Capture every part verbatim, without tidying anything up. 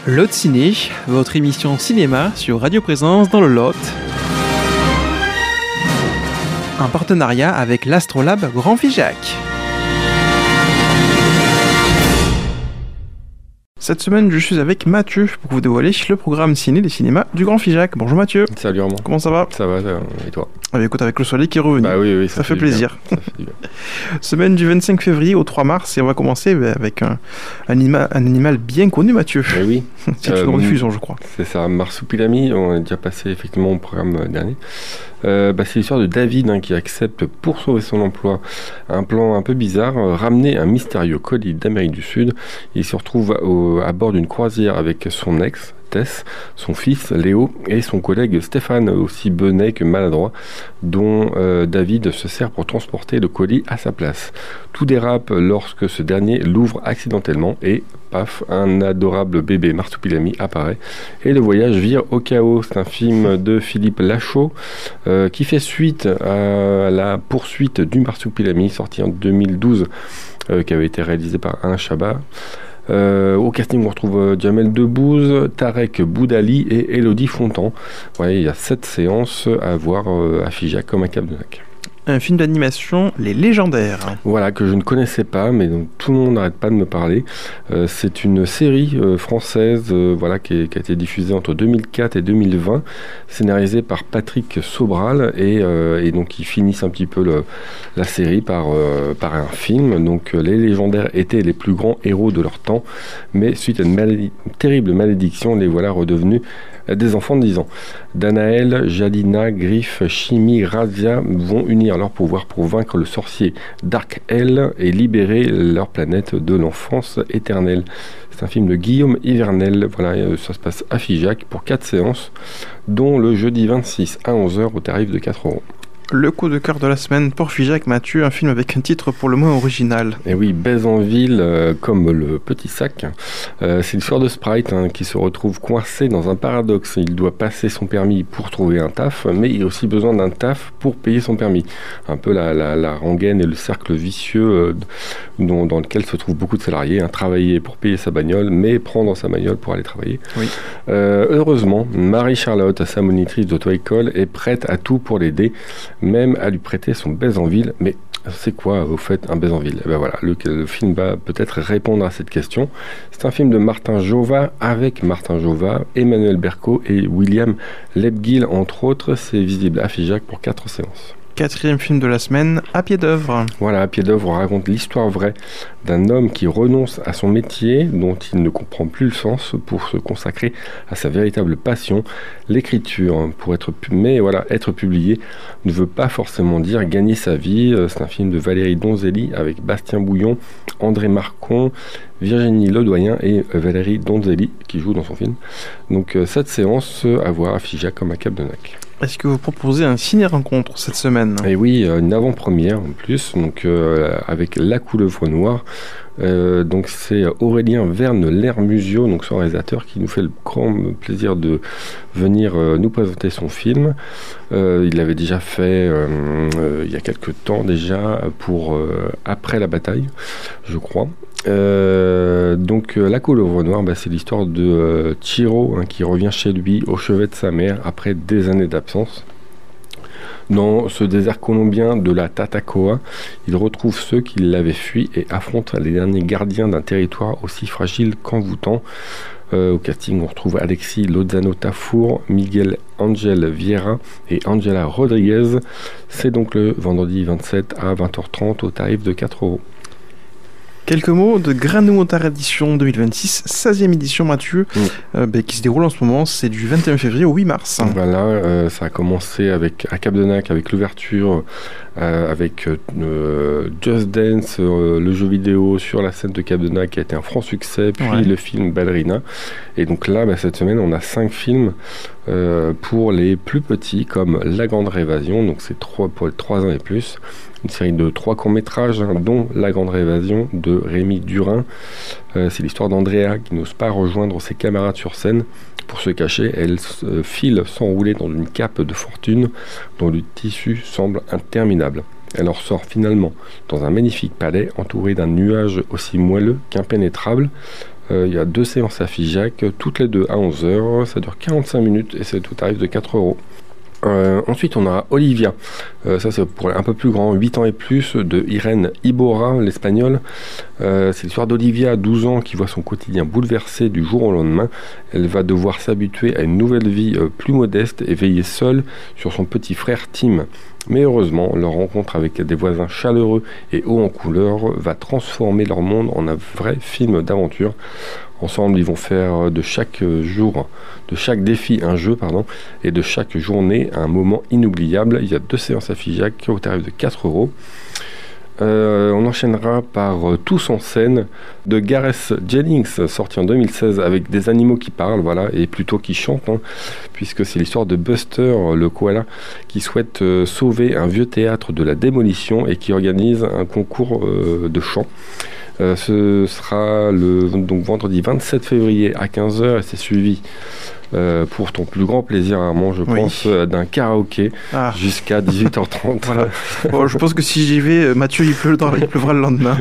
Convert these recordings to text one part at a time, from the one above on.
Lot Ciné, votre émission cinéma sur Radio Présence dans le Lot. Un partenariat avec l'Astrolabe Grand Figeac. Cette semaine, je suis avec Mathieu pour vous dévoiler le programme ciné des cinémas du Grand Figeac. Bonjour Mathieu. Salut Armand. Comment ça va ? Ça va, ça va. Et toi ? Ah bah écoute, avec le soleil qui est revenu. Bah oui, oui, ça, ça fait, fait plaisir. Ça fait du bien. Semaine du vingt-cinq février au trois mars, et on va commencer avec un, un, anima, un animal bien connu, Mathieu. Et oui. C'est euh, une rediffusion, je crois. C'est ça, Marsupilami. On a déjà passé effectivement au programme dernier. Euh, bah, c'est l'histoire de David hein, qui accepte, pour sauver son emploi, un plan un peu bizarre, euh, ramener un mystérieux colis d'Amérique du Sud. Il se retrouve au, à bord d'une croisière avec son ex, Tess, son fils Léo et son collègue Stéphane, aussi benet que maladroit, dont euh, David se sert pour transporter le colis à sa place. Tout dérape lorsque ce dernier l'ouvre accidentellement et paf, un adorable bébé Marsupilami apparaît et le voyage vire au chaos. C'est un film de Philippe Lachaud euh, qui fait suite à la poursuite du Marsupilami, sorti en deux mille douze, euh, qui avait été réalisé par Alain Chabat. Euh, au casting, on retrouve euh, Jamel Debbouze, Tarek Boudali et Élodie Fontan. Ouais, il y a sept séances à voir euh, à Figeac comme à Cap-de-Nac. Un film d'animation, Les Légendaires. Voilà, que je ne connaissais pas, mais donc tout le monde n'arrête pas de me parler. Euh, c'est une série euh, française euh, voilà, qui, est, qui a été diffusée entre deux mille quatre et deux mille vingt, scénarisée par Patrick Sobral, et, euh, et donc ils finissent un petit peu le, la série par, euh, par un film. Donc euh, les légendaires étaient les plus grands héros de leur temps, mais suite à une, malédi- une terrible malédiction, les voilà redevenus des enfants de dix ans. Danaël, Jalina, Griff, Chimie, Razia vont unir leurs pouvoirs pour vaincre le sorcier Dark-El et libérer leur planète de l'enfance éternelle. C'est un film de Guillaume Hivernel. Voilà, ça se passe à Figeac pour quatre séances, dont le jeudi vingt-six à onze heures au tarif de quatre euros. Le coup de cœur de la semaine pour Figeac, Mathieu, un film avec un titre pour le moins original. Et oui, Baise en ville, euh, comme le petit sac. Euh, c'est l'histoire de Sprite hein, qui se retrouve coincé dans un paradoxe. Il doit passer son permis pour trouver un taf, mais il a aussi besoin d'un taf pour payer son permis. Un peu la, la, la rengaine et le cercle vicieux euh, dont, dans lequel se trouvent beaucoup de salariés. Hein, travailler pour payer sa bagnole, mais prendre sa bagnole pour aller travailler. Oui. Euh, heureusement, Marie-Charlotte, sa monitrice d'auto-école, est prête à tout pour l'aider, même à lui prêter son baise en ville. Mais c'est quoi au fait un baise en ville ? Eh ben voilà, le, le film va peut-être répondre à cette question. C'est un film de Martin Jova avec Martin Jova, Emmanuel Berco et William Lebguil entre autres. C'est visible à Figeac pour quatre séances. Quatrième film de la semaine, À pied d'œuvre. Voilà, À pied d'œuvre, on raconte l'histoire vraie d'un homme qui renonce à son métier dont il ne comprend plus le sens pour se consacrer à sa véritable passion, l'écriture. Pour être, mais voilà, être publié ne veut pas forcément dire gagner sa vie. C'est un film de Valérie Donzelli avec Bastien Bouillon, André Marcon, Virginie Ledoyen et Valérie Donzelli qui jouent dans son film. Donc cette séance à voir à Figeac comme à Cap-de-Nac. Est-ce que vous proposez un ciné-rencontre cette semaine ? Et oui, une avant-première en plus, donc euh, avec La Couleuvre Noire. Euh, donc c'est Aurélien Verne-Lermusio, donc son réalisateur, qui nous fait le grand plaisir de venir euh, nous présenter son film. Euh, il l'avait déjà fait euh, euh, il y a quelques temps déjà pour euh, Après la bataille, je crois. Euh, donc euh, La Couleuvre Noire, bah, c'est l'histoire de euh, Chiro hein, qui revient chez lui au chevet de sa mère après des années d'absence. Dans ce désert colombien de la Tatacoa, il retrouve ceux qui l'avaient fui et affronte les derniers gardiens d'un territoire aussi fragile qu'envoûtant. Euh, au casting, on retrouve Alexis Lozano Tafour, Miguel Angel Vieira et Angela Rodriguez. C'est donc le vendredi vingt-sept à vingt heures trente au tarif de quatre euros. Quelques mots de Granou Tradition deux mille vingt-six, seizième édition, Mathieu, mmh. euh, bah, qui se déroule en ce moment. C'est du vingt et un février au huit mars. Voilà, euh, ça a commencé avec, à Cap-de-Nac avec l'ouverture, euh, avec euh, Just Dance, euh, le jeu vidéo sur la scène de Cap-de-Nac qui a été un franc succès, puis ouais. le film Ballerina. Et donc là, bah, cette semaine, on a cinq films euh, pour les plus petits, comme La Grande Révasion, donc c'est trois, pour les trois ans et plus. Une série de trois courts-métrages, hein, dont La Grande Révasion de Rémi Durin. Euh, c'est l'histoire d'Andrea qui n'ose pas rejoindre ses camarades sur scène. Pour se cacher, elle euh, file s'enrouler dans une cape de fortune dont le tissu semble interminable. Elle en ressort finalement dans un magnifique palais entouré d'un nuage aussi moelleux qu'impénétrable. Euh, il y a deux séances à Figeac, toutes les deux à onze heures. Ça dure quarante-cinq minutes et c'est au tarif de quatre euros. Euh, ensuite, on a Olivia. Euh, ça, c'est pour un peu plus grand, huit ans et plus, de Irène Iborra, l'espagnole. Euh, c'est l'histoire d'Olivia, douze ans, qui voit son quotidien bouleversé du jour au lendemain. Elle va devoir s'habituer à une nouvelle vie euh, plus modeste et veiller seule sur son petit frère Tim. Mais heureusement, leur rencontre avec des voisins chaleureux et hauts en couleur va transformer leur monde en un vrai film d'aventure. Ensemble, ils vont faire de chaque jour, de chaque défi un jeu, pardon, et de chaque journée un moment inoubliable. Il y a deux séances à Figeac au tarif de quatre euros. Euh, on enchaînera par euh, Tous en scène de Gareth Jennings, sorti en deux mille seize, avec des animaux qui parlent, voilà, et plutôt qui chantent, hein, puisque c'est l'histoire de Buster, le koala, qui souhaite euh, sauver un vieux théâtre de la démolition et qui organise un concours euh, de chant. Euh, ce sera le donc vendredi vingt-sept février à quinze heures et c'est suivi euh, pour ton plus grand plaisir, Armand, je oui. pense, euh, d'un karaoké ah. jusqu'à dix-huit heures trente. Voilà. Bon, je pense que si j'y vais, Mathieu, il pleuvra, il pleuvra le lendemain.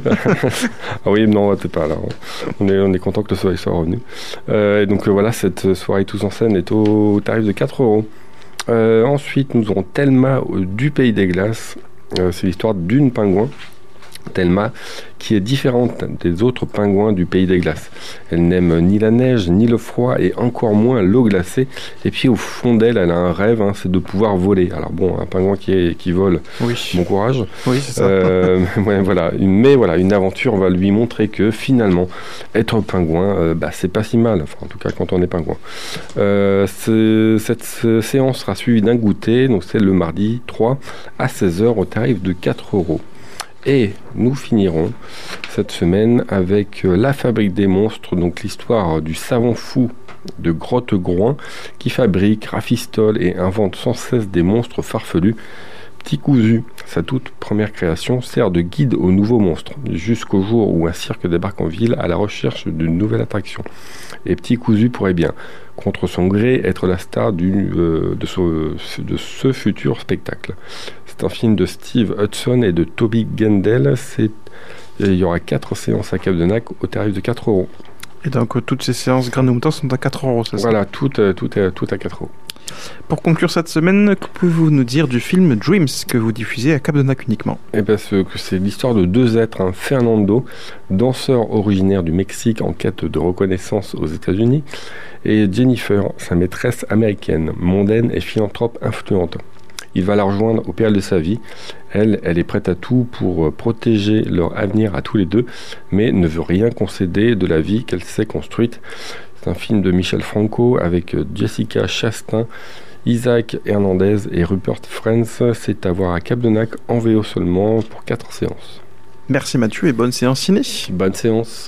Ah oui, non, t'es pas là. On est, on est content que le soleil soit revenu. Euh, et donc euh, voilà, cette soirée Tous en scène est au tarif de quatre euros. Euh, ensuite, nous aurons Thelma euh, du Pays des Glaces. Euh, c'est l'histoire d'une pingouin. Thelma, qui est différente des autres pingouins du Pays des Glaces. Elle n'aime ni la neige, ni le froid, et encore moins l'eau glacée. Et puis au fond d'elle, elle a un rêve, hein, c'est de pouvoir voler. Alors bon, un pingouin qui, est, qui vole, oui. bon courage. Oui, c'est ça. Euh, ouais, voilà. Mais voilà, une aventure va lui montrer que finalement, être pingouin, euh, bah, c'est pas si mal. Enfin, en tout cas, quand on est pingouin. Euh, cette séance sera suivie d'un goûter, donc c'est le mardi trois à seize heures au tarif de quatre euros. Et nous finirons cette semaine avec La Fabrique des monstres, donc l'histoire du savant fou de Grotte-Groin qui fabrique, rafistole et invente sans cesse des monstres farfelus. Petit Cousu, sa toute première création, sert de guide aux nouveaux monstres, jusqu'au jour où un cirque débarque en ville à la recherche d'une nouvelle attraction. Et Petit Cousu pourrait bien, contre son gré, être la star du, euh, de, ce, de ce futur spectacle. C'est un film de Steve Hudson et de Toby Gendel. C'est, il y aura quatre séances à Cap-de-Nac au tarif de quatre euros. Et donc toutes ces séances Graines de Mouton sont à quatre euros, c'est ça ? Voilà, tout, tout, est, tout à quatre euros. Pour conclure cette semaine, que pouvez-vous nous dire du film Dreams que vous diffusez à Cap-de-Nac uniquement ? Eh ben, c'est, c'est l'histoire de deux êtres, hein. Fernando, danseur originaire du Mexique en quête de reconnaissance aux États-Unis, et Jennifer, sa maîtresse américaine, mondaine et philanthrope influente. Il va la rejoindre au péril de sa vie. Elle, elle est prête à tout pour protéger leur avenir à tous les deux, mais ne veut rien concéder de la vie qu'elle s'est construite. C'est un film de Michel Franco avec Jessica Chastain, Isaac Hernandez et Rupert Friends. C'est à voir à Cap-de-Nac en V O seulement pour quatre séances. Merci Mathieu et bonne séance ciné. Bonne séance.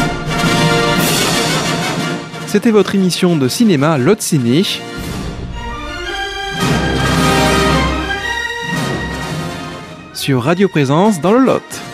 C'était votre émission de cinéma Lot Ciné. Sur Radio Présence dans le Lot.